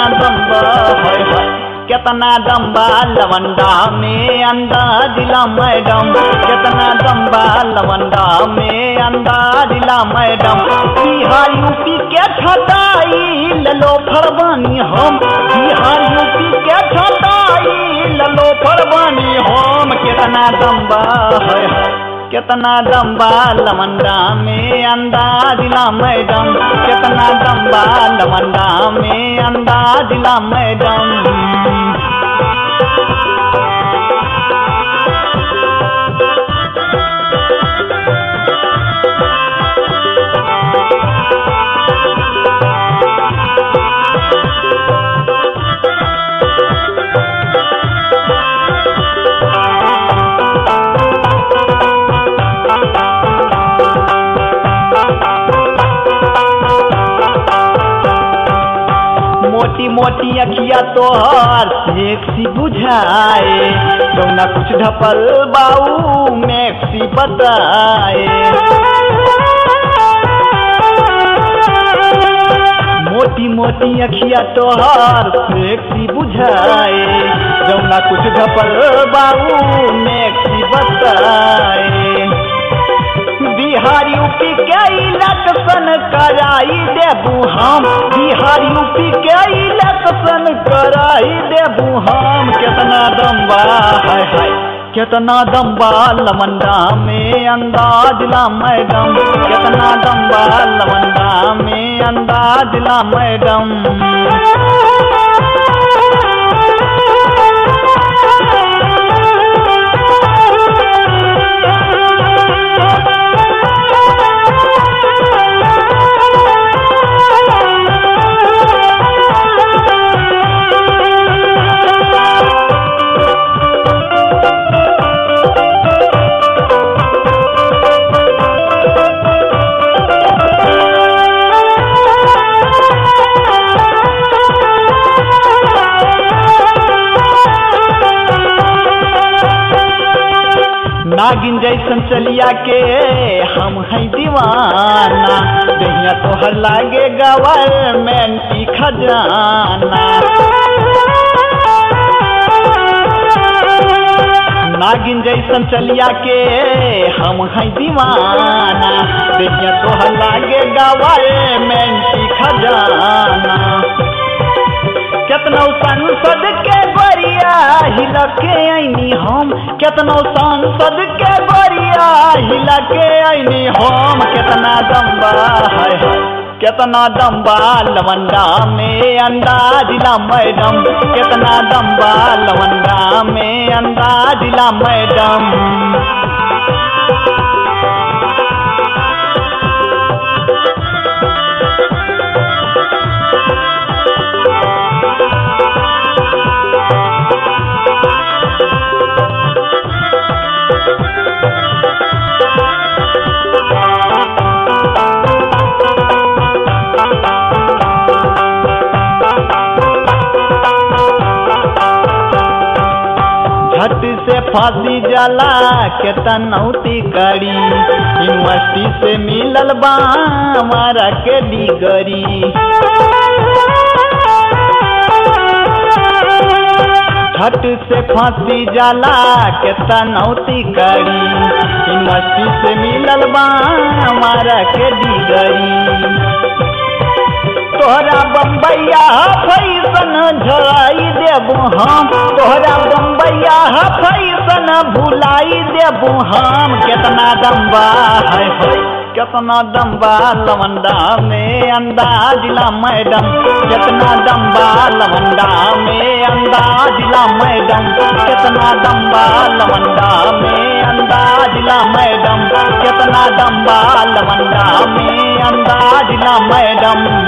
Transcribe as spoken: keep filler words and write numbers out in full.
दम्बा है है कितना दम्बा लवंडा में अंदाजिला मैडम, कितना दम्बा लवंडा में अंदाजिला मैडम। बिहार यूपी के छटाई ललो फरबानी हम, बिहार यूपी के छटाई ललो फरबानी हम। कितना दम्बा है कितना दम्बा लवंडा में अंदाजिला मैडम, कितना दम्बा लवंडा में अंदाजिला मैडम। मोटी मोटी अखिया तोहर सेक्सी बुझाए, जौना कुछ ढपल बाऊ मैक्सी बताए। मोटी मोटी अखिया तोहर सेक्सी बुझाए, जौना कुछ ढपल बाऊ मैक्सी बताए। बिहार यूपी के इलेक्शन कराई देबू हम, बिहार यूपी के इलेक्शन कराई देबू हम। कितना दम्बा है है कितना दम्बा लवंडा में अंदाजिला मैडम, कितना दम्बा लवंडा में अंदाजिला मैडम। नागिन जैसन चलिया के हम हैं दीवाना, दहिया तोहर लागे गवर्नमेंट की खजाना। नागिन जैसन चलिया के हम हैं दीवाना, दहिया तोहर लागे गवर्नमेंट की खजाना। कितनौ सांसद के गोरिया हिलके आईनी हम, कितनौ सांसद के गोरिया हिलके आईनी हम। कितना दम्बा है कितना दम्बा लवंडा में अंदाजिला मैडम, कितना दम्बा लवंडा में अंदाजिला मैडम। झट से फांसी जाला के तनौती करी, यूनिवर्सिटी से मिलल बा हमारा के डिगरी। झट से फांसी जाला के तनौती करी, यूनिवर्सिटी से मिलल बा हमारा के डिगरी। तोहरा बम्बैया फैसन झड़ाई देबू हम, तोहरा बम्बैया फैसन भुलाई देबू हम। कितना दम्बा है कितना दम्बा लवंडा में अंदाजिला मैडम, कितना दम्बा लवंडा में अंदाजिला मैडम, कितना दम्बा लवंडा में अंदाजिला मैडम, कितना दम्बा लवंडा में अंदाजिला मैडम।